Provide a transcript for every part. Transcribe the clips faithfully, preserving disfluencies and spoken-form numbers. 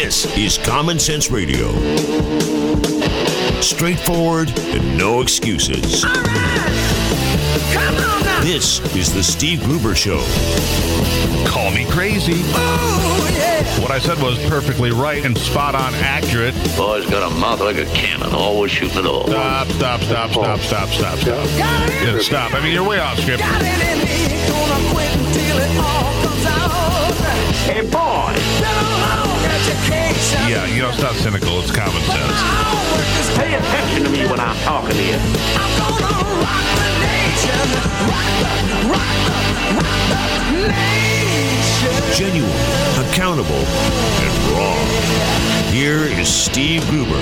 This is Common Sense Radio. Straightforward and no excuses. All right. Come on now. This is the Steve Gruber Show. Call me crazy. Oh, yeah. What I said was perfectly right and spot on accurate. Boy's got a mouth like a cannon, always shooting it all. Stop, stop, stop, stop, stop, stop, stop. Got it. Yeah, stop. I mean, you're way off script. Got it in me. Gonna quit until it all comes out. Hey, boy. Been a long education. Yeah, you know, it's not cynical. It's common My sense. homework is Pay attention to me when I'm talking to you. I'm gonna rock the nation. Rock the, rock the, rock the nation. Genuine, accountable, and raw. Here is Steve Gruber.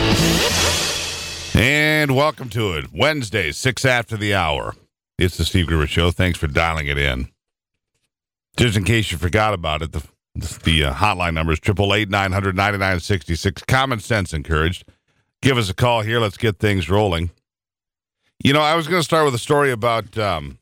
And welcome to it. Wednesday, six after the hour. It's the Steve Gruber Show. Thanks for dialing it in. Just in case you forgot about it, the the uh, hotline number is eight eight eight, nine hundred, ninety-nine sixty-six. Common sense encouraged. Give us a call here. Let's get things rolling. You know, I was going to start with a story about um,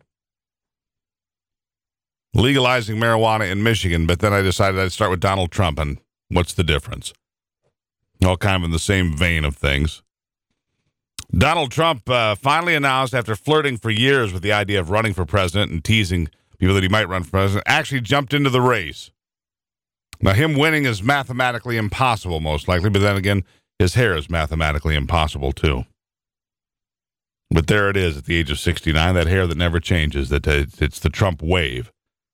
legalizing marijuana in Michigan, but then I decided I'd start with Donald Trump and what's the difference? All kind of in the same vein of things. Donald Trump uh, finally announced, after flirting for years with the idea of running for president and teasing people that he might run for president, actually jumped into the race. Now, him winning is mathematically impossible, most likely, but then again, his hair is mathematically impossible, too. But there it is at the age of sixty-nine, that hair that never changes, that uh, it's the Trump wave.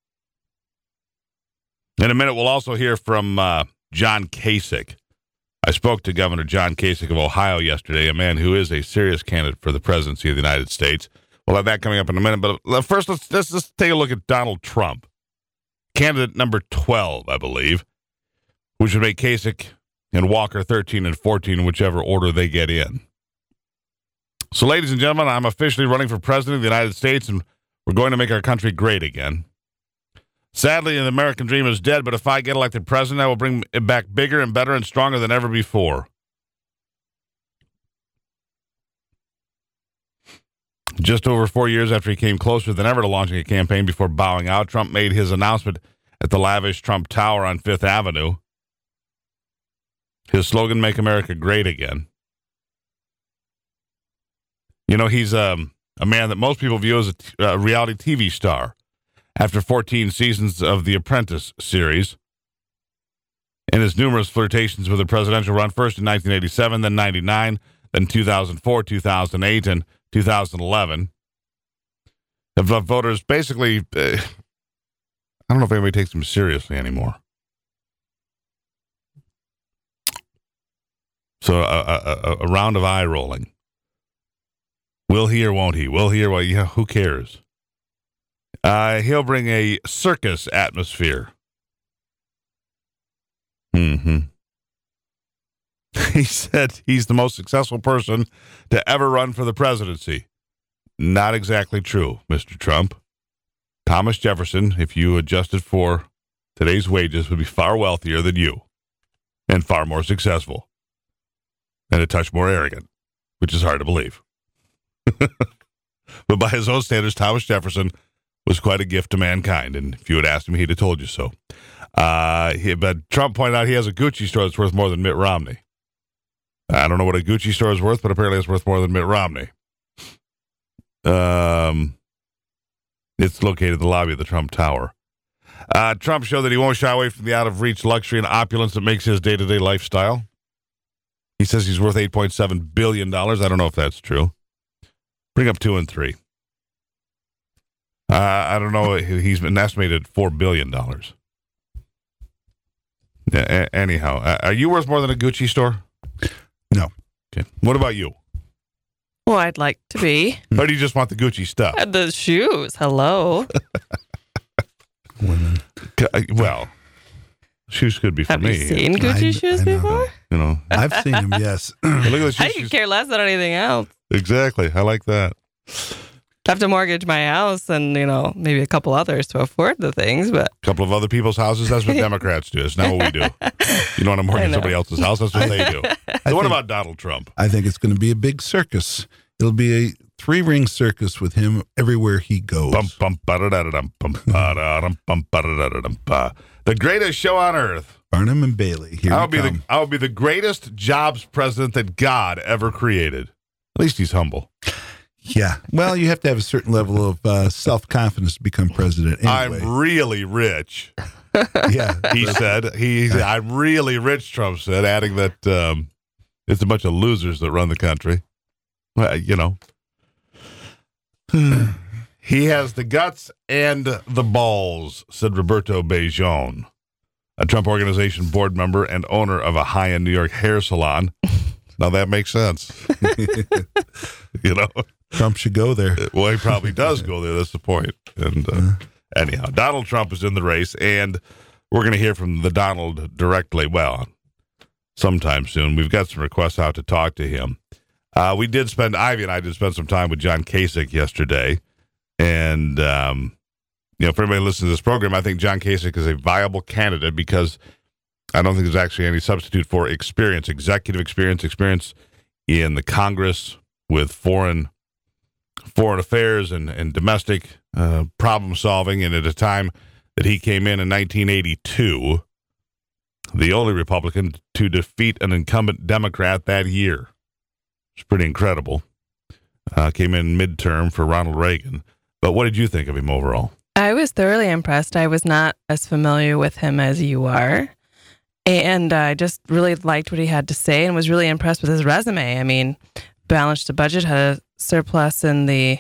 In a minute, we'll also hear from uh, John Kasich. I spoke to Governor John Kasich of Ohio yesterday, a man who is a serious candidate for the presidency of the United States. We'll have that coming up in a minute, but first, let's, let's just take a look at Donald Trump. Candidate number twelve, I believe, which would make Kasich and Walker thirteen and fourteen, whichever order they get in. So, ladies and gentlemen, I'm officially running for president of the United States, and we're going to make our country great again. Sadly, the American dream is dead, but if I get elected president, I will bring it back bigger and better and stronger than ever before. Just over four years after he came closer than ever to launching a campaign before bowing out, Trump made his announcement at the lavish Trump Tower on Fifth Avenue. His slogan, "Make America Great Again." You know, he's um, a man that most people view as a t- uh, reality T V star after fourteen seasons of The Apprentice series. And his numerous flirtations with the presidential run, first in nineteen eighty-seven, then ninety-nine, then two thousand four, two thousand eight, and two thousand eleven, have left voters basically, uh, I don't know if anybody takes him seriously anymore. So a, a, a round of eye rolling. Will he or won't he? Will he or won't he? Yeah, who cares? Uh, he'll bring a circus atmosphere. Mm-hmm. He said he's the most successful person to ever run for the presidency. Not exactly true, Mister Trump. Thomas Jefferson, if you adjusted for today's wages, would be far wealthier than you and far more successful and a touch more arrogant, which is hard to believe. But by his own standards, Thomas Jefferson was quite a gift to mankind, and if you had asked him, he'd have told you so. Uh, he, but Trump pointed out he has a Gucci store that's worth more than Mitt Romney. I don't know what a Gucci store is worth, but apparently it's worth more than Mitt Romney. Um, it's located in the lobby of the Trump Tower. Uh, Trump showed that he won't shy away from the out-of-reach luxury and opulence that makes his day-to-day lifestyle. He says he's worth eight point seven billion dollars. I don't know if that's true. Bring up two and three. Uh, I don't know. He's been estimated at four billion dollars. Yeah, a- anyhow, uh, are you worth more than a Gucci store? No. Okay. What about you? Well, I'd like to be. Or do you just want the Gucci stuff? And the shoes. Hello. Women. Well, shoes could be for Have me. you seen Gucci I- shoes I know. before? You know, I've seen him, yes. look at the shoes. I could care less than anything else. Exactly. I like that. I have to mortgage my house and, you know, maybe a couple others to afford the things, but A couple of other people's houses. That's what Democrats do. It's not what we do. You don't want to mortgage know. somebody else's house. That's what they do. So what think- about Donald Trump? I think it's going to be a big circus. It'll be a three-ring circus with him everywhere he goes. Bum, bum, ba-da-da-da-dum, bum, ba-da-dum, bum, ba-da-da-da-dum, ba. The greatest show on earth. Barnum and Bailey. Here I'll we be come. the I'll be the greatest jobs president that God ever created. At least he's humble. Yeah. Well, you have to have a certain level of uh, self-confidence to become president. Anyway. I'm really rich. Yeah. He said. He, I'm really rich, Trump said, adding that um, it's a bunch of losers that run the country. Well, you know. He has the guts and the balls, said Roberto Bejon, a Trump Organization board member and owner of a high-end New York hair salon. Now that makes sense. You know? Trump should go there. Well, he probably does go there. That's the point. And uh, anyhow, Donald Trump is in the race, and we're going to hear from the Donald directly, well, sometime soon. We've got some requests out to talk to him. Uh, we did spend, Ivy and I did spend some time with John Kasich yesterday. And, um, you know, for anybody listening to this program, I think John Kasich is a viable candidate because I don't think there's actually any substitute for experience, executive experience, experience in the Congress with foreign foreign affairs and, and domestic uh, problem solving. And at a time that he came in in nineteen eighty-two, the only Republican to defeat an incumbent Democrat that year. It's pretty incredible. Uh, came in midterm for Ronald Reagan. But what did you think of him overall? I was thoroughly impressed. I was not as familiar with him as you are. And I just really liked what he had to say and was really impressed with his resume. I mean, balanced the budget, had a surplus in the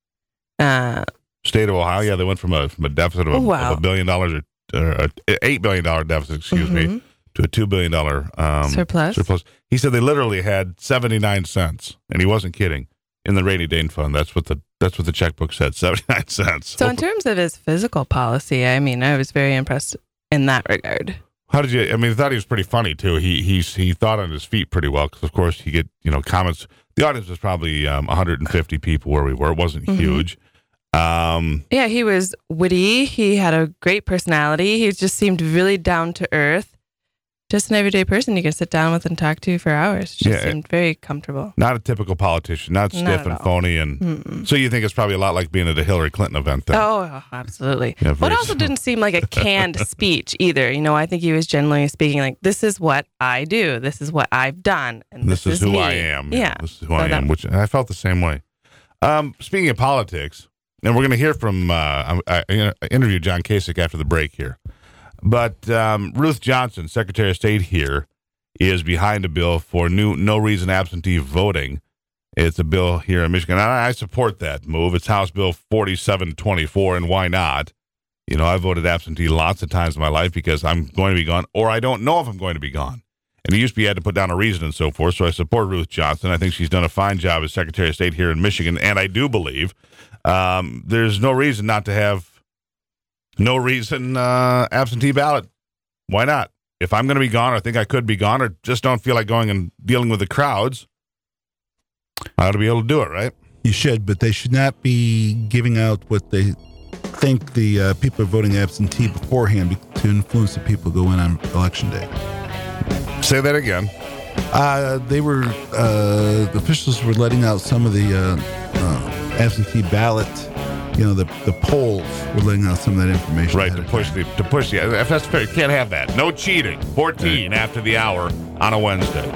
uh, state of Ohio. Yeah, they went from a from a deficit of a, wow. of a billion dollars or, or a eight billion dollar deficit, excuse mm-hmm. me, to a two billion dollar um, surplus. Surplus. He said they literally had seventy nine cents, and he wasn't kidding, in the rainy day fund. That's what the that's what the checkbook said, seventy nine cents. So in terms of his physical policy, I mean, I was very impressed in that regard. How did you? I mean, I thought he was pretty funny too. He he he thought on his feet pretty well because, of course, he get you know comments. The audience was probably um, one hundred fifty people where we were. It wasn't mm-hmm. huge. Um, yeah, he was witty. He had a great personality. He just seemed really down to earth. Just an everyday person you can sit down with and talk to for hours. Just yeah, seemed very comfortable. Not a typical politician. Not stiff not and all. phony. And Mm-mm. So you think it's probably a lot like being at a Hillary Clinton event then? Oh, absolutely. Yeah, but very also smart. didn't seem like a canned speech either. You know, I think he was generally speaking like, this is what I do. This is what I've done. And this, this is, is who me. I am. Yeah. This is who So I that- am, which I felt the same way. Um, speaking of politics, and we're going to hear from, uh, I, I interviewed John Kasich after the break here. But um, Ruth Johnson, Secretary of State here, is behind a bill for new no reason absentee voting. It's a bill here in Michigan. And I support that move. It's House Bill forty-seven twenty-four, and why not? You know, I voted absentee lots of times in my life because I'm going to be gone, or I don't know if I'm going to be gone. And it used to be you had to put down a reason and so forth, so I support Ruth Johnson. I think she's done a fine job as Secretary of State here in Michigan, and I do believe um, there's no reason not to have no reason uh, absentee ballot. Why not? If I'm going to be gone, or think I could be gone, or just don't feel like going and dealing with the crowds, I ought to be able to do it, right? You should, but they should not be giving out what they think the uh, people are voting absentee beforehand be- to influence the people who go in on election day. Say that again. Uh, they were, uh, the officials were letting out some of the uh, uh, absentee ballot, you know, the the polls were letting out some of that information. Right, ahead to of push time. the, to push the, if that's fair, you can't have that. No cheating. fourteen after the hour on a Wednesday.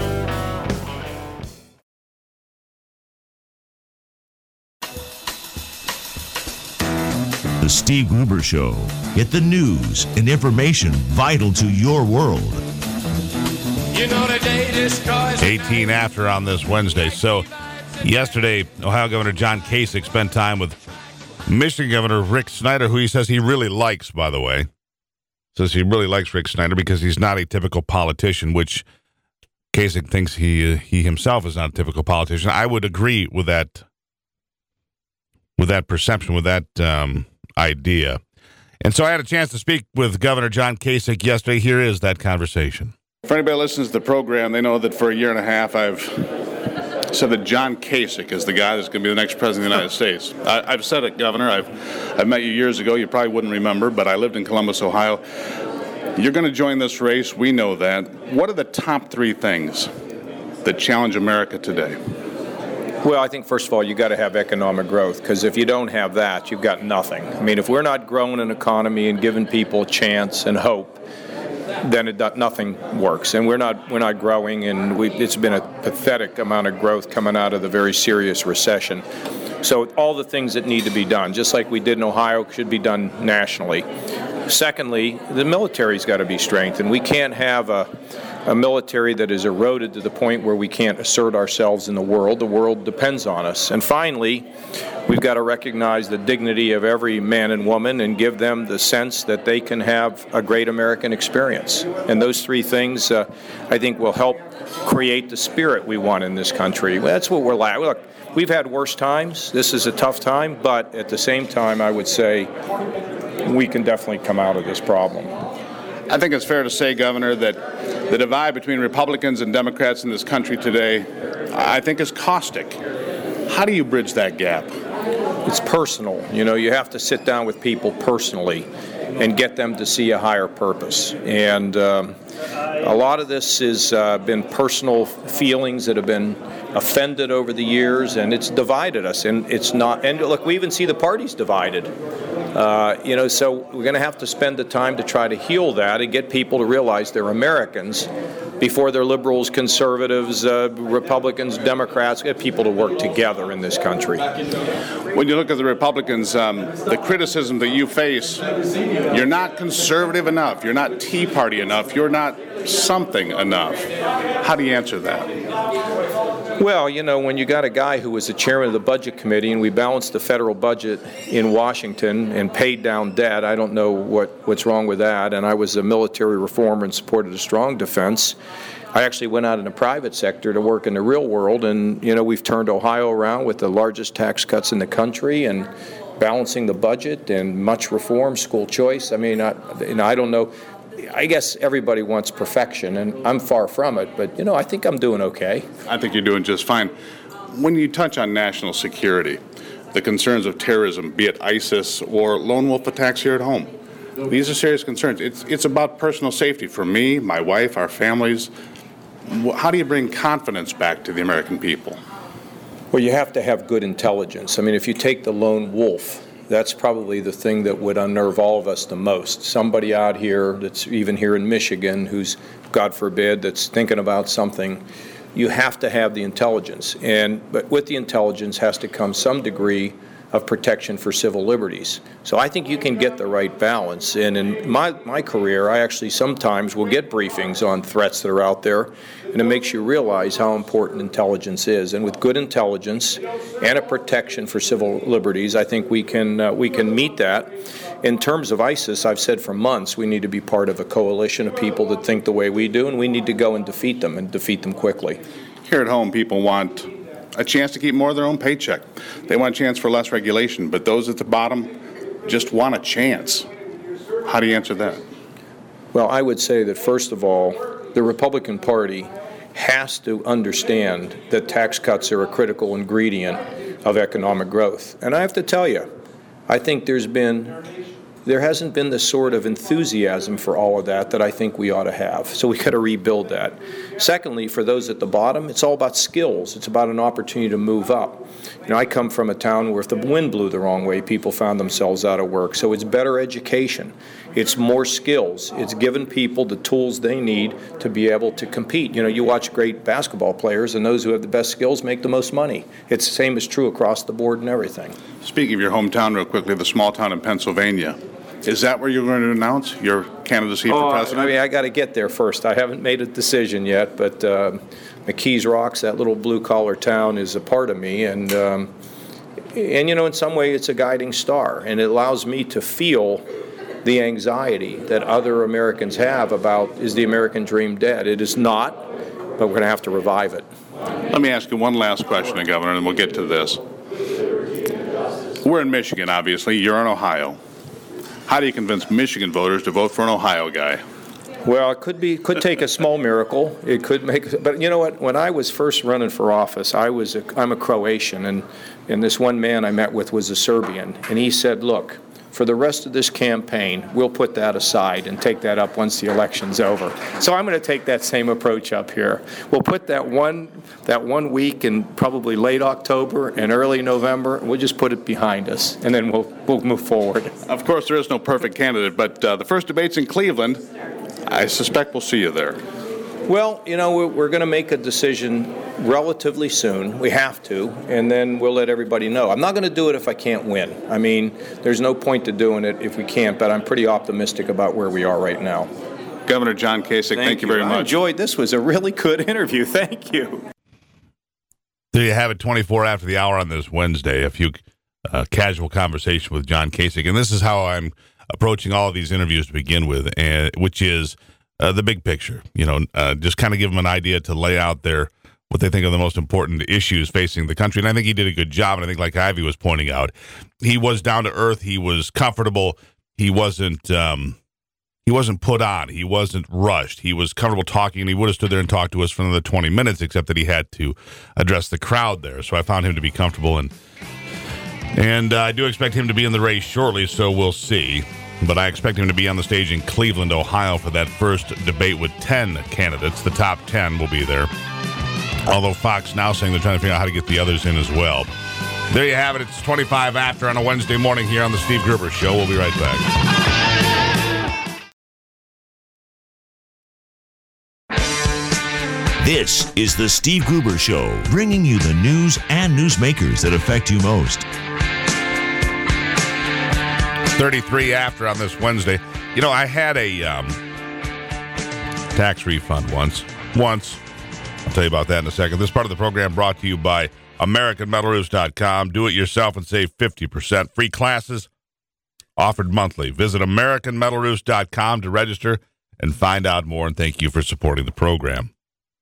The Steve Gruber Show. Get the news and information vital to your world. You know the day destroys eighteen after on this Wednesday. So yesterday, Ohio Governor John Kasich spent time with Michigan Governor Rick Snyder, who he says he really likes, by the way. Says he really likes Rick Snyder because he's not a typical politician, which Kasich thinks he uh, he himself is not a typical politician. I would agree with that, with that perception, with that um, idea. And so I had a chance to speak with Governor John Kasich yesterday. Here is that conversation. For anybody who listens to the program, they know that for a year and a half I've said that John Kasich is the guy that's going to be the next president of the United States. I, I've said it, Governor. I've I've met you years ago. You probably wouldn't remember, but I lived in Columbus, Ohio. You're going to join this race. We know that. What are the top three things that challenge America today? Well, I think, first of all, you got to have economic growth, because if you don't have that, you've got nothing. I mean, if we're not growing an economy and giving people chance and hope, then it, nothing works. And we're not we're not growing, and we, it's been a pathetic amount of growth coming out of the very serious recession. So all the things that need to be done, just like we did in Ohio, should be done nationally. Secondly, the military's got to be strengthened. We can't have a, a military that is eroded to the point where we can't assert ourselves in the world. The world depends on us. And finally, we've got to recognize the dignity of every man and woman and give them the sense that they can have a great American experience. And those three things, uh, I think, will help create the spirit we want in this country. That's what we're lacking. Look, we've had worse times. This is a tough time, but at the same time, I would say we can definitely come out of this problem. I think it's fair to say, Governor, that the divide between Republicans and Democrats in this country today, I think, is caustic. How do you bridge that gap? It's personal. You know, you have to sit down with people personally and get them to see a higher purpose. And um, a lot of this has uh, been personal feelings that have been offended over the years, and it's divided us. And it's not. And look, we even see the parties divided. Uh, you know, so we're going to have to spend the time to try to heal that and get people to realize they're Americans before they're liberals, conservatives, uh, Republicans, Democrats. Get people to work together in this country. When you look at the Republicans, um, the criticism that you face, you're not conservative enough, you're not Tea Party enough, you're not something enough. How do you answer that? Well, you know, when you got a guy who was the chairman of the Budget Committee and we balanced the federal budget in Washington and paid down debt, I don't know what, what's wrong with that, and I was a military reformer and supported a strong defense. I actually went out in the private sector to work in the real world, and, you know, we've turned Ohio around with the largest tax cuts in the country and balancing the budget and much reform, school choice. I mean, I, you know, I don't know. I guess everybody wants perfection, and I'm far from it, but, you know, I think I'm doing okay. I think you're doing just fine. When you touch on national security, the concerns of terrorism, be it ISIS or lone wolf attacks here at home, these are serious concerns. It's, it's about personal safety for me, my wife, our families. How do you bring confidence back to the American people? Well, you have to have good intelligence. I mean, if you take the lone wolf, that's probably the thing that would unnerve all of us the most. Somebody out here that's even here in Michigan who's, God forbid, that's thinking about something. You have to have the intelligence. And but with the intelligence has to come some degree of protection for civil liberties. So I think you can get the right balance. And in my, my career, I actually sometimes will get briefings on threats that are out there, and it makes you realize how important intelligence is. And with good intelligence and a protection for civil liberties, I think we can uh, we can meet that. In terms of ISIS, I've said for months we need to be part of a coalition of people that think the way we do, and we need to go and defeat them and defeat them quickly. Here at home, people want a chance to keep more of their own paycheck. They want a chance for less regulation, but those at the bottom just want a chance. How do you answer that? Well, I would say that, first of all, the Republican Party has to understand that tax cuts are a critical ingredient of economic growth. And I have to tell you, I think there's been there hasn't been the sort of enthusiasm for all of that that I think we ought to have. So we got to rebuild that. Secondly, for those at the bottom, it's all about skills. It's about an opportunity to move up. You know, I come from a town where if the wind blew the wrong way, people found themselves out of work. So it's better education. It's more skills. It's giving people the tools they need to be able to compete. You know, you watch great basketball players, and those who have the best skills make the most money. It's the same is true across the board and everything. Speaking of your hometown real quickly, the small town in Pennsylvania, is that where you're going to announce your candidacy oh, for president? I mean, I got to get there first. I haven't made a decision yet, but uh, McKees Rocks, that little blue-collar town, is a part of me. And, um, and, you know, in some way it's a guiding star, and it allows me to feel the anxiety that other Americans have about, is the American dream dead? It is not, but we're going to have to revive it. Let me ask you one last question, Governor, and we'll get to this. We're in Michigan, obviously. You're in Ohio. How do you convince Michigan voters to vote for an Ohio guy? Well, it could be, could take a small miracle. It could make, but you know what? When I was first running for office, I was, a, I'm a Croatian, and and this one man I met with was a Serbian, and he said, "Look, for the rest of this campaign, we'll put that aside and take that up once the election's over." So I'm going to take that same approach up here. We'll put that one that one week in probably late October and early November, and we'll just put it behind us, and then we'll we'll move forward. Of course, there is no perfect candidate, but uh, the first debate's in Cleveland. I suspect we'll see you there. Well, you know, we're, we're going to make a decision relatively soon. We have to, and then we'll let everybody know. I'm not going to do it if I can't win. I mean, there's no point to doing it if we can't, but I'm pretty optimistic about where we are right now. Governor John Kasich, thank, thank you very much. I enjoyed this. Was a really good interview. Thank you. There you have it, twenty-four after the hour on this Wednesday. A few uh, casual conversation with John Kasich, and this is how I'm approaching all of these interviews to begin with, and which is uh, the big picture. You know, uh, just kind of give them an idea to lay out their what they think are the most important issues facing the country. And I think he did a good job. And I think, like Ivy was pointing out, he was down to earth. He was comfortable. He wasn't. Um, He wasn't put on. He wasn't rushed. He was comfortable talking, and he would have stood there and talked to us for another twenty minutes, except that he had to address the crowd there. So I found him to be comfortable, and and uh, I do expect him to be in the race shortly, so we'll see. But I expect him to be on the stage in Cleveland, Ohio for that first debate with ten candidates. The top ten will be there. Although Fox now saying they're trying to figure out how to get the others in as well. There you have it. It's twenty-five after on a Wednesday morning here on the Steve Gruber Show. We'll be right back. This is the Steve Gruber Show, bringing you the news and newsmakers that affect you most. thirty-three after on this Wednesday. You know, I had a um, tax refund once. Once. I'll tell you about that in a second. This part of the program brought to you by American Metal Roofs dot com. Do it yourself and save fifty percent. Free classes offered monthly. Visit American Metal Roofs dot com to register and find out more. And thank you for supporting the program.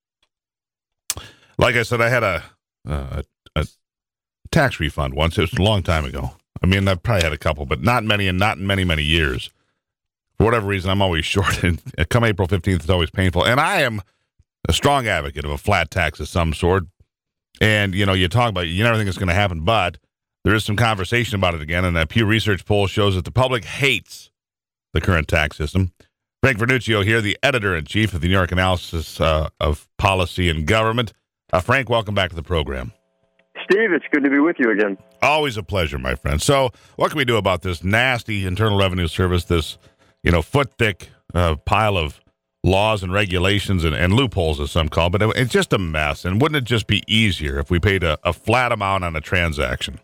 Like I said, I had a, uh, a tax refund once. It was a long time ago. I mean, I've probably had a couple, but not many and not in many, many years. For whatever reason, I'm always short. And come April fifteenth, it's always painful. And I am a strong advocate of a flat tax of some sort. And, you know, you talk about, you never think it's going to happen, but there is some conversation about it again. And a Pew Research poll shows that the public hates the current tax system. Frank Vernuccio here, the editor-in-chief of the New York Analysis uh, of Policy and Government. Uh, Frank, welcome back to the program. Steve, it's good to be with you again. Always a pleasure, my friend. So what can we do about this nasty Internal Revenue Service, this, you know, foot-thick uh, pile of laws and regulations and, and loopholes, as some call it, but it, it's just a mess. And wouldn't it just be easier if we paid a, a flat amount on a transaction?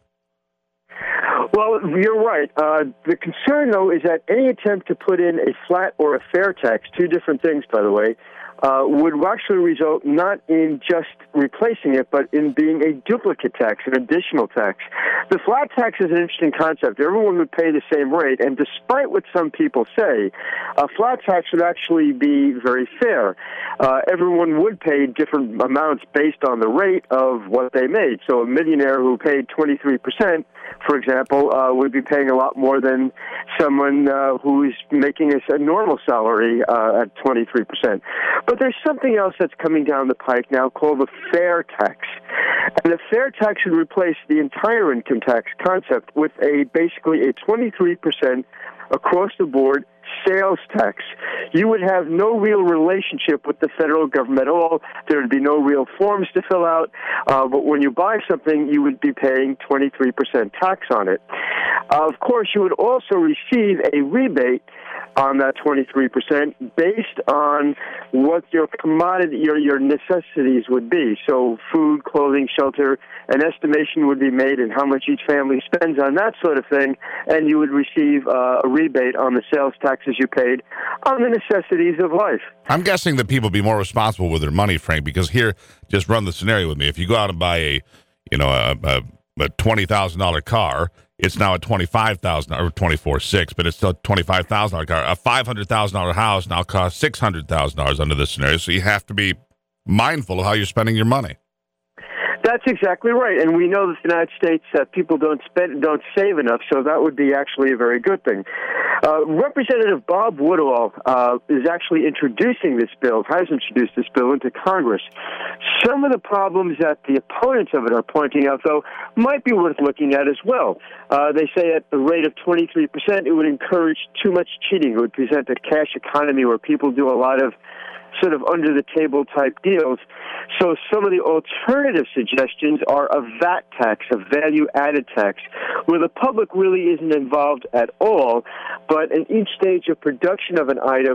Well, you're right. Uh, the concern, though, is that any attempt to put in a flat or a fair tax, two different things, by the way, Uh, would actually result not in just replacing it, but in being a duplicate tax, an additional tax. The flat tax is an interesting concept. Everyone would pay the same rate, and despite what some people say, a flat tax would actually be very fair. Uh, everyone would pay different amounts based on the rate of what they made. So a millionaire who paid twenty-three percent, for example, uh, would be paying a lot more than someone uh, who is making a, a normal salary uh, at twenty-three percent. But there's something else that's coming down the pike now called the fair tax. And the fair tax would replace the entire income tax concept with a basically a twenty-three percent across-the-board sales tax. You would have no real relationship with the federal government at all. There would be no real forms to fill out. Uh, but when you buy something, you would be paying twenty-three percent tax on it. Uh, of course, you would also receive a rebate on that twenty-three percent based on what your commodity, your, your necessities would be. So food, clothing, shelter, an estimation would be made in how much each family spends on that sort of thing, and you would receive uh, a rebate on the sales taxes you paid on the necessities of life. I'm guessing that people be more responsible with their money, Frank, because here, just run the scenario with me. If you go out and buy a, you know, a, a, a twenty thousand dollars car, it's now a twenty-five thousand dollars, or twenty-four six, but it's still a twenty-five thousand dollars car. A five hundred thousand dollars house now costs six hundred thousand dollars under this scenario, so you have to be mindful of how you're spending your money. That's exactly right, and we know that the United States uh, people don't spend, don't save enough, so that would be actually a very good thing. Uh, Representative Bob Woodall uh, is actually introducing this bill, has introduced this bill into Congress. Some of the problems that the opponents of it are pointing out, though, might be worth looking at as well. Uh, they say at the rate of twenty-three percent, it would encourage too much cheating. It would present a cash economy where people do a lot of sort of under-the-table type deals. So some of the alternative suggestions are a V A T tax, a value-added tax, where the public really isn't involved at all, but in each stage of production of an item,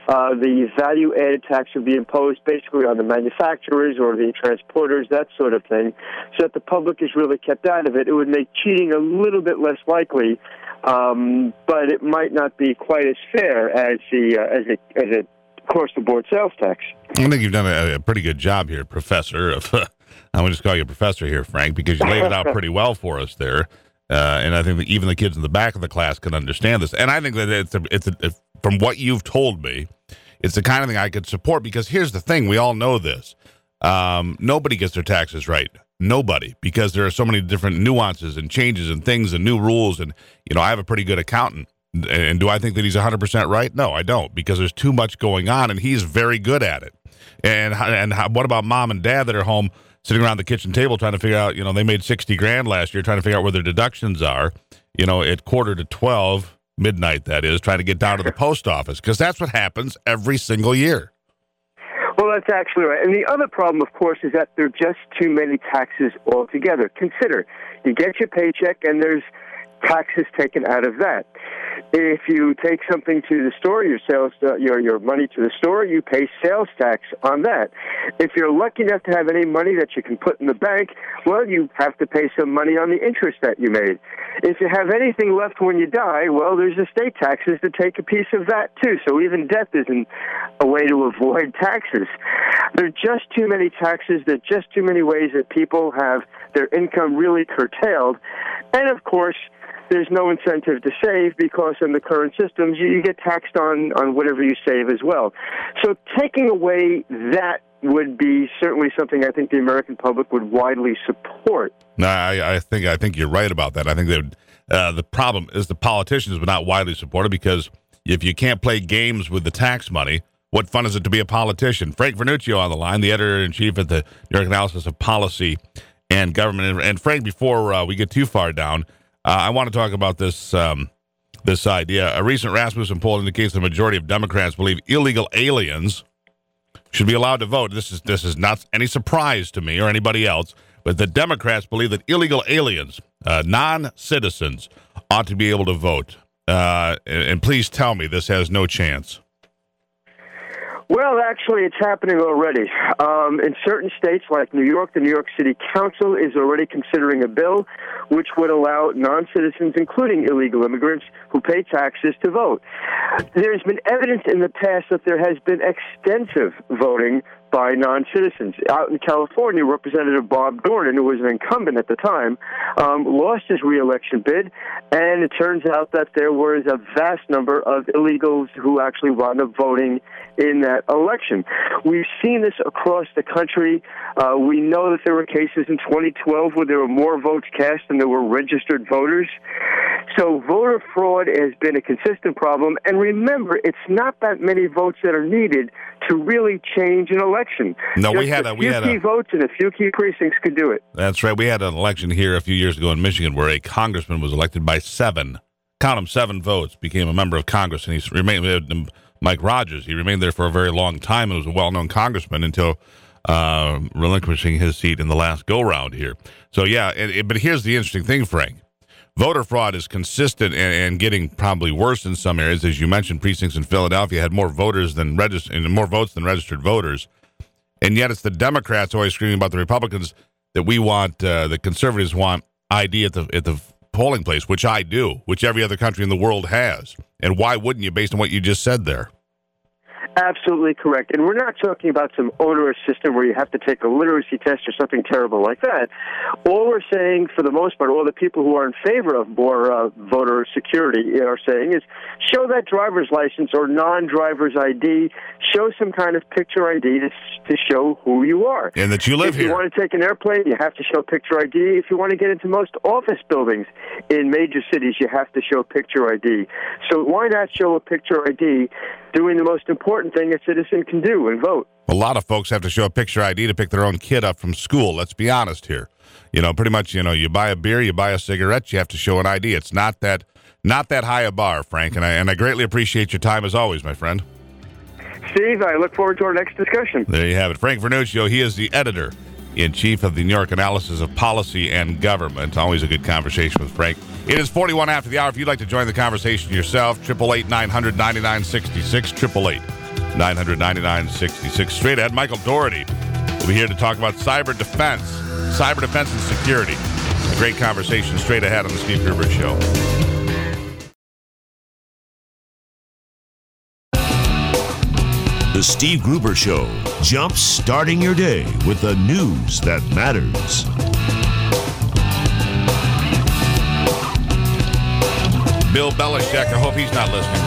Uh, the value-added tax would be imposed basically on the manufacturers or the transporters, that sort of thing, so that the public is really kept out of it. It would make cheating a little bit less likely, um, but it might not be quite as fair as the uh, as a as a across-the-board sales tax. I think you've done a, a pretty good job here, Professor. Of, uh, I'm going to just call you a professor here, Frank, because you laid it out pretty well for us there. Uh, and I think that even the kids in the back of the class can understand this. And I think that it's a, it's a, it's from what you've told me, it's the kind of thing I could support, because here's the thing. We all know this. Um, nobody gets their taxes right. Nobody, because there are so many different nuances and changes and things and new rules. And, you know, I have a pretty good accountant. And do I think that he's one hundred percent right? No, I don't, because there's too much going on, and he's very good at it. And and how, what about mom and dad that are home sitting around the kitchen table trying to figure out, you know, they made sixty grand last year, trying to figure out where their deductions are, you know, at quarter to twelve, midnight, that is, trying to get down to the post office, because that's what happens every single year. Well, that's actually right. And the other problem, of course, is that there are just too many taxes altogether. Consider, you get your paycheck, and there's taxes taken out of that. If you take something to the store, your sales, uh, your your money to the store, you pay sales tax on that. If you're lucky enough to have any money that you can put in the bank, well, you have to pay some money on the interest that you made. If you have anything left when you die, well, there's estate taxes to take a piece of that too. So even death isn't a way to avoid taxes. There are just too many taxes. There are just too many ways that people have their income really curtailed, and of course, there's no incentive to save, because in the current systems, you, you get taxed on, on whatever you save as well. So taking away that would be certainly something I think the American public would widely support. No, I, I think I think you're right about that. I think that uh, the problem is the politicians were not widely supported, because if you can't play games with the tax money, what fun is it to be a politician? Frank Vernuccio on the line, the editor-in-chief at the New York Analysis of Policy and Government. And Frank, before uh, we get too far down, Uh, I want to talk about this um, this idea. A recent Rasmussen poll indicates the majority of Democrats believe illegal aliens should be allowed to vote. This is this is not any surprise to me or anybody else, but the Democrats believe that illegal aliens, uh, non-citizens, ought to be able to vote. Uh, and, and please tell me this has no chance. Well, actually, it's happening already. Um, in certain states like New York, the New York City Council is already considering a bill which would allow non-citizens, including illegal immigrants, who pay taxes to vote. There's been evidence in the past that there has been extensive voting by non-citizens. Out in California, Representative Bob Dornan, who was an incumbent at the time, um, lost his re-election bid, and it turns out that there was a vast number of illegals who actually wound up voting in that election. We've seen this across the country. Uh, we know that there were cases in twenty twelve where there were more votes cast than there were registered voters. So voter fraud has been a consistent problem. And remember, it's not that many votes that are needed to really change an election. No, Just we had a, a we few had key a, votes and a few key precincts could do it. That's right. We had an election here a few years ago in Michigan where a congressman was elected by seven, count them, seven votes, became a member of Congress, and he's remained. Mike Rogers, he remained there for a very long time and was a well-known congressman until uh, relinquishing his seat in the last go-round here. So, yeah, it, it, but here's the interesting thing, Frank. Voter fraud is consistent and, and getting probably worse in some areas. As you mentioned, precincts in Philadelphia had more voters than registered, more votes than registered voters. And yet it's the Democrats always screaming about the Republicans that we want, uh, the conservatives want I D at the at the polling place, which I do, which every other country in the world has. And why wouldn't you, based on what you just said there? Absolutely correct. And we're not talking about some onerous system where you have to take a literacy test or something terrible like that. All we're saying, for the most part, all the people who are in favor of more uh, voter security are saying is show that driver's license or non-driver's I D, show some kind of picture I D to, to show who you are. And that you live if here. If you want to take an airplane, you have to show picture I D. If you want to get into most office buildings in major cities, you have to show picture I D. So why not show a picture I D doing the most important thing a citizen can do and vote? A lot of folks have to show a picture I D to pick their own kid up from school. Let's be honest here. You know, pretty much, you know, you buy a beer, you buy a cigarette, you have to show an I D. It's not that not that high a bar, Frank, and I and I greatly appreciate your time as always, my friend. Steve, I look forward to our next discussion. There you have it. Frank Vernuccio, he is the editor-in-chief of the New York Analysis of Policy and Government. Always a good conversation with Frank. It is forty-one after the hour. If you'd like to join the conversation yourself, eight eight eight, nine hundred, ninety-nine sixty-six, eight eight eight, nine hundred, ninety-nine sixty-six. Straight ahead, Michael Dougherty will be here to talk about cyber defense, cyber defense and security. A great conversation straight ahead on the Steve Gruber Show. The Steve Gruber Show, jump starting your day with the news that matters. Bill Belichick, I hope he's not listening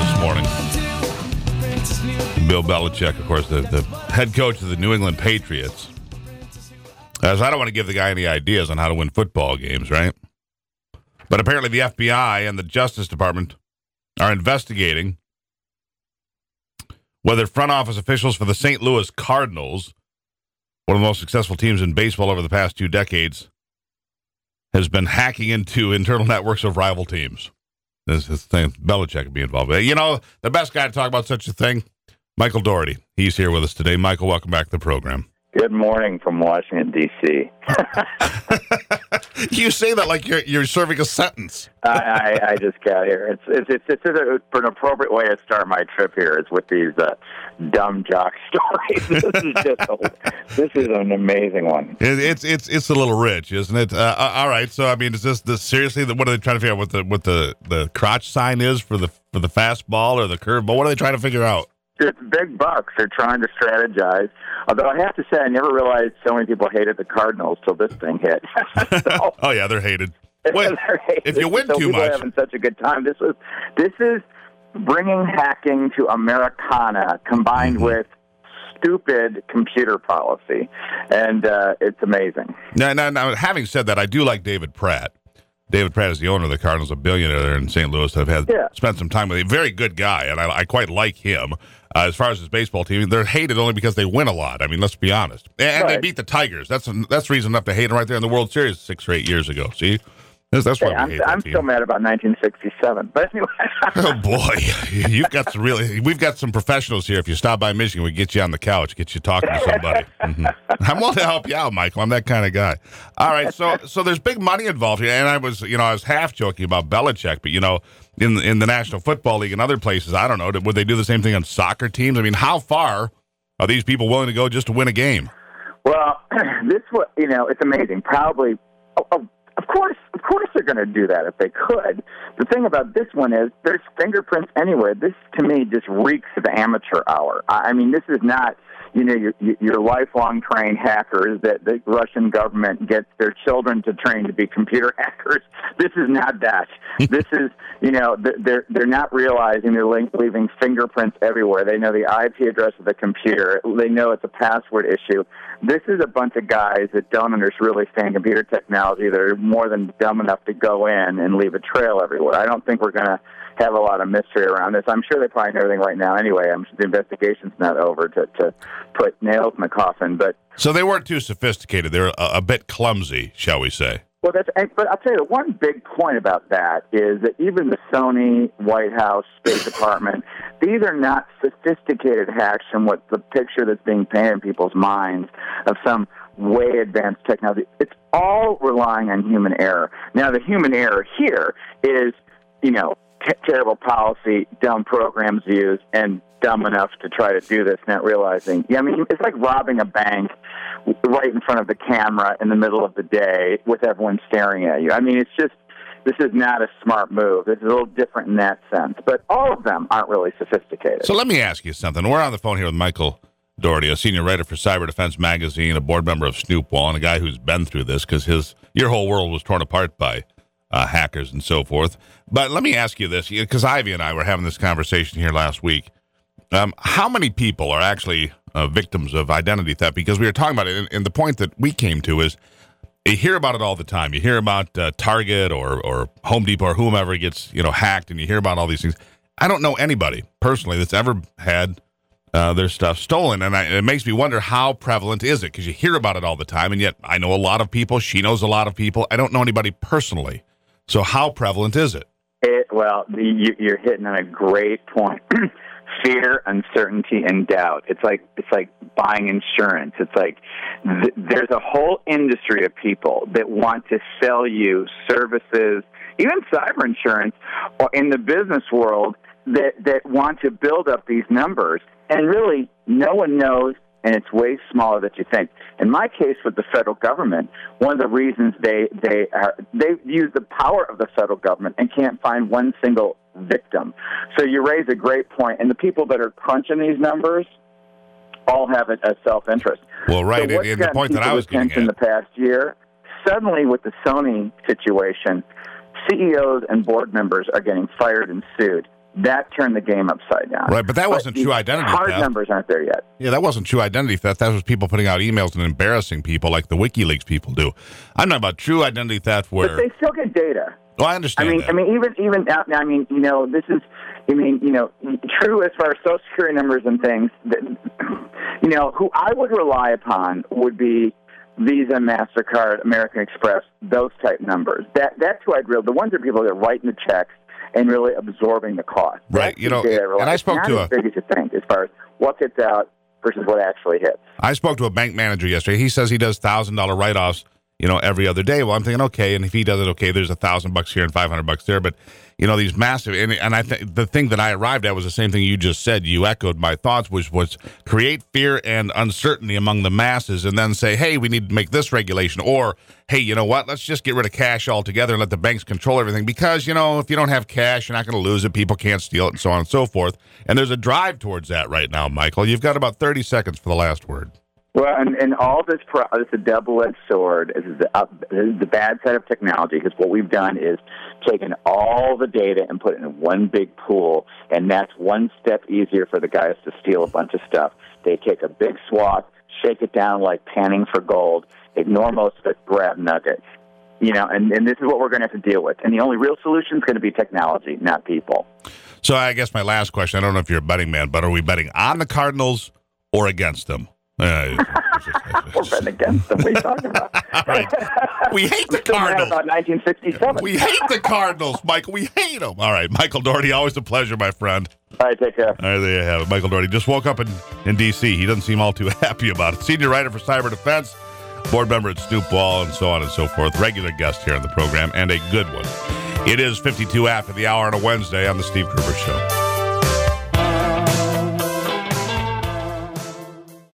this morning. Bill Belichick, of course, the, the head coach of the New England Patriots. As I don't want to give the guy any ideas on how to win football games, right? But apparently the F B I and the Justice Department are investigating whether front office officials for the Saint Louis Cardinals, one of the most successful teams in baseball over the past two decades, has been hacking into internal networks of rival teams. This is the thing. Belichick would be involved. You know, the best guy to talk about such a thing, Michael Dougherty. He's here with us today. Michael, welcome back to the program. Good morning from Washington, D C You say that like you're you're serving a sentence. I, I, I just got here. It's it's it's, it's a, an appropriate way to start my trip here is with these uh, dumb jock stories. This is just a, this is an amazing one. It, it's it's it's a little rich, isn't it? Uh, all right. So I mean, is this this seriously? What are they trying to figure out? What the what the, the crotch sign is for the for the fastball or the curveball? What are they trying to figure out? It's big bucks. They're trying to strategize. Although I have to say, I never realized so many people hated the Cardinals till this thing hit. So, oh yeah, they're hated. Wait, they're hated. If you win so too people much, are having such a good time. This is this is bringing hacking to Americana combined mm-hmm. with stupid computer policy, and uh, it's amazing. Now, now, now, having said that, I do like David Pratt. David Pratt is the owner of the Cardinals, a billionaire there in Saint Louis. I've had yeah. spent some time with him. Very good guy, and I, I quite like him. Uh, as far as his baseball team, they're hated only because they win a lot. I mean, let's be honest. And right. they beat the Tigers. That's that's reason enough to hate them right there in the World Series six or eight years ago. See, that's, that's why hey, we I'm, hate that I'm team. still mad about nineteen sixty-seven. But anyway, oh boy, you've got some really. We've got some professionals here. If you stop by Michigan, we get you on the couch, get you talking to somebody. Mm-hmm. I'm willing to help you out, Michael. I'm that kind of guy. All right, so so there's big money involved here, and I was you know I was half joking about Belichick, but you know. In in the National Football League and other places, I don't know, would they do the same thing on soccer teams? I mean, how far are these people willing to go just to win a game? Well, this what you know, it's amazing. Probably, oh, oh, of course, of course, they're going to do that if they could. The thing about this one is there's fingerprints anywhere. This to me just reeks of amateur hour. I mean, this is not. You know, your, your lifelong trained hackers that the Russian government gets their children to train to be computer hackers. This is not that. This is, you know, they're they're not realizing they're leaving fingerprints everywhere. They know the I P address of the computer. They know it's a password issue. This is a bunch of guys that don't understand really stand computer technology. They're more than dumb enough to go in and leave a trail everywhere. I don't think we're going to have a lot of mystery around this. I'm sure they probably know everything right now anyway. I'm sure the investigation's not over to, to put nails in the coffin. But so they weren't too sophisticated. They're a, a bit clumsy, shall we say. Well, that's. But I'll tell you, the one big point about that is that even the Sony, White House, State Department, these are not sophisticated hacks from what the picture that's being painted in people's minds of some way advanced technology. It's all relying on human error. Now, the human error here is, you know, T- terrible policy, dumb programs used, and dumb enough to try to do this, not realizing. Yeah, I mean, it's like robbing a bank right in front of the camera in the middle of the day with everyone staring at you. I mean, it's just, this is not a smart move. It's a little different in that sense. But all of them aren't really sophisticated. So let me ask you something. We're on the phone here with Michael Dougherty, a senior writer for Cyber Defense Magazine, a board member of Snoopwall, and a guy who's been through this because his your whole world was torn apart by Uh, hackers and so forth. But let me ask you this, because Ivy and I were having this conversation here last week. Um, how many people are actually uh, victims of identity theft? Because we were talking about it, and, and the point that we came to is you hear about it all the time. You hear about uh, Target or, or Home Depot or whomever gets you know hacked, and you hear about all these things. I don't know anybody personally that's ever had uh, their stuff stolen, and I, it makes me wonder how prevalent is it? Because you hear about it all the time, and yet I know a lot of people. She knows a lot of people. I don't know anybody personally. So how prevalent is it? It well, you, you're hitting on a great point. Fear, uncertainty, and doubt. It's like it's like buying insurance. It's like th- there's a whole industry of people that want to sell you services, even cyber insurance, or in the business world that that want to build up these numbers. and really, no one knows, and it's way smaller than you think. In my case with the federal government, one of the reasons they they are they use the power of the federal government and can't find one single victim. So you raise a great point, and the people that are crunching these numbers all have a, a self-interest. Well, right, So and, and the point that I was getting in at. the past year, suddenly with the Sony situation, C E Os and board members are getting fired and sued. That turned the game upside down. Right, but that wasn't the true identity hard theft. numbers aren't there yet. Yeah, that wasn't true identity theft. That was people putting out emails and embarrassing people like the WikiLeaks people do. I'm not about true identity theft where... But they still get data. Well, I understand I mean, that. I mean, even even now, I mean, you know, this is, I mean, you know, true as far as Social Security numbers and things. That, you know, who I would rely upon would be Visa, MasterCard, American Express, those type numbers. That that's who I'd really. The ones that people that are writing the checks and really absorbing the cost. Right, That's you know, the data I rely and I on. spoke It's to not a- as big as you think as far as what gets out versus what actually hits. I spoke to a bank manager yesterday. He says he does one thousand dollars write-offs, you know, every other day. Well, I'm thinking, okay, and if he does it, okay, there's a thousand bucks here and five hundred bucks there. But, you know, these massive, and, and I think the thing that I arrived at was the same thing you just said. You echoed my thoughts, which was create fear and uncertainty among the masses and then say, hey, we need to make this regulation. Or, hey, you know what, let's just get rid of cash altogether and let the banks control everything. Because, you know, if you don't have cash, you're not going to lose it. People can't steal it and so on and so forth. And there's a drive towards that right now, Michael. You've got about thirty seconds for the last word. Well, and, and all this, pro- this is a double-edged sword. This is, the, uh, this is the bad side of technology, because what we've done is taken all the data and put it in one big pool, and that's one step easier for the guys to steal a bunch of stuff. They take a big swath, shake it down like panning for gold, ignore most of it, grab nugget. You know, and, and this is what we're going to have to deal with. And the only real solution is going to be technology, not people. So I guess my last question, I don't know if you're a betting man, but are we betting on the Cardinals or against them? Uh, We're betting against them. What are you talking about? Right. We hate the We're still mad Cardinals. about nineteen sixty-seven. We hate the Cardinals, Michael. We hate them. All right, Michael Doherty, always a pleasure, my friend. All right, take care. All right, there you have it. Michael Doherty just woke up in, in D C He doesn't seem all too happy about it. Senior writer for Cyber Defense, board member at Snoop Wall, and so on and so forth. Regular guest here on the program, and a good one. It is fifty-two after the hour on a Wednesday on the Steve Gruber Show.